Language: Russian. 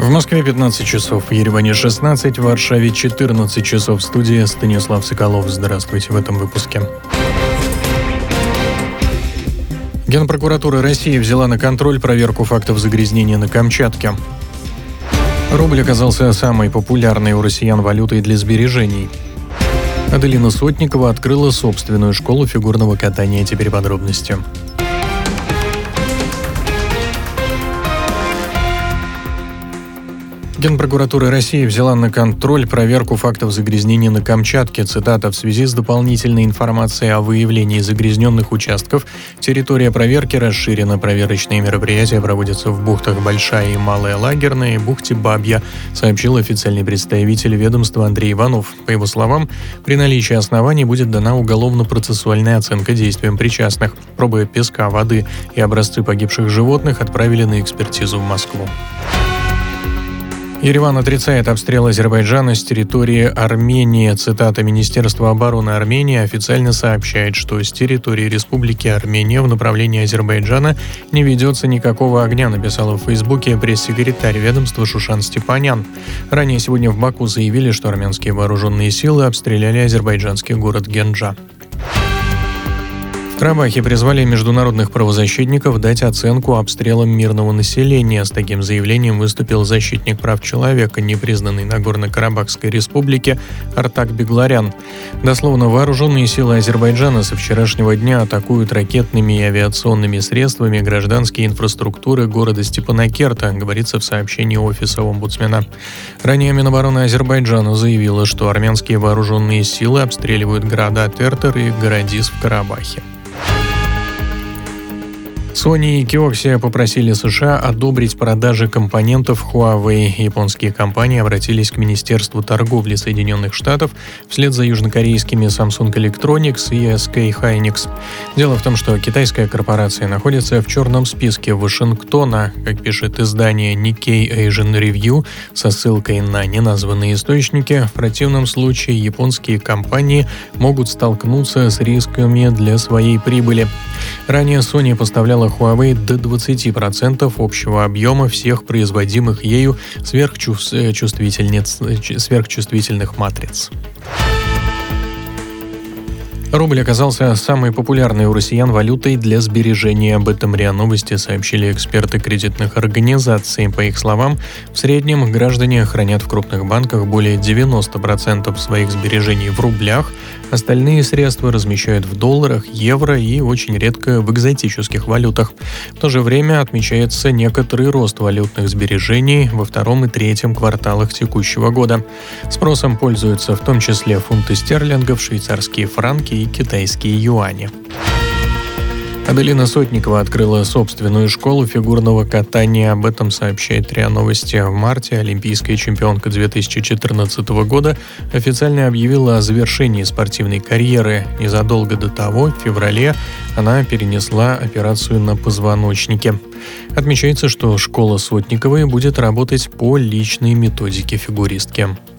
В Москве 15 часов, в Ереване 16, в Варшаве 14 часов. В студии Станислав Соколов. Здравствуйте в этом выпуске. Генпрокуратура России взяла на контроль проверку фактов загрязнения на Камчатке. Рубль оказался самой популярной у россиян валютой для сбережений. Аделина Сотникова открыла собственную школу фигурного катания. Теперь подробности. Генпрокуратура России взяла на контроль проверку фактов загрязнения на Камчатке. Цитата: «В связи с дополнительной информацией о выявлении загрязненных участков, территория проверки расширена. Проверочные мероприятия проводятся в бухтах Большая и Малая Лагерная и бухте Бабья», сообщил официальный представитель ведомства Андрей Иванов. По его словам, при наличии оснований будет дана уголовно-процессуальная оценка действиям причастных. Пробы песка, воды и образцы погибших животных отправили на экспертизу в Москву. Ереван отрицает обстрел Азербайджана с территории Армении. Цитата: «Министерство обороны Армении официально сообщает, что с территории Республики Армения в направлении Азербайджана не ведется никакого огня», написала в Фейсбуке пресс-секретарь ведомства Шушан Степанян. Ранее сегодня в Баку заявили, что армянские вооруженные силы обстреляли азербайджанский город Генджа. В Карабахе призвали международных правозащитников дать оценку обстрелам мирного населения. С таким заявлением выступил защитник прав человека, непризнанный Нагорно-Карабахской республики Артак Бегларян. Дословно: вооруженные силы Азербайджана со вчерашнего дня атакуют ракетными и авиационными средствами гражданские инфраструктуры города Степанакерта, говорится в сообщении офиса омбудсмена. Ранее Минобороны Азербайджана заявила, что армянские вооруженные силы обстреливают города Тертер и Городис в Карабахе. Sony и Kioxia попросили США одобрить продажи компонентов Huawei. Японские компании обратились к Министерству торговли Соединенных Штатов вслед за южнокорейскими Samsung Electronics и SK Hynix. Дело в том, что китайская корпорация находится в черном списке Вашингтона, как пишет издание Nikkei Asian Review со ссылкой на неназванные источники. В противном случае японские компании могут столкнуться с рисками для своей прибыли. Ранее Sony поставляла Huawei до 20% общего объема всех производимых ею сверхчувствительных матриц. Рубль оказался самой популярной у россиян валютой для сбережения. Об этом РИА Новости сообщили эксперты кредитных организаций. По их словам, в среднем граждане хранят в крупных банках более 90% своих сбережений в рублях, остальные средства размещают в долларах, евро и очень редко в экзотических валютах. В то же время отмечается некоторый рост валютных сбережений во втором и третьем кварталах текущего года. Спросом пользуются в том числе фунты стерлингов, швейцарские франки и китайские юани. Аделина Сотникова открыла собственную школу фигурного катания. Об этом сообщает РИА Новости. В марте олимпийская чемпионка 2014 года официально объявила о завершении спортивной карьеры. Незадолго до того, в феврале, она перенесла операцию на позвоночнике. Отмечается, что школа Сотниковой будет работать по личной методике фигуристки.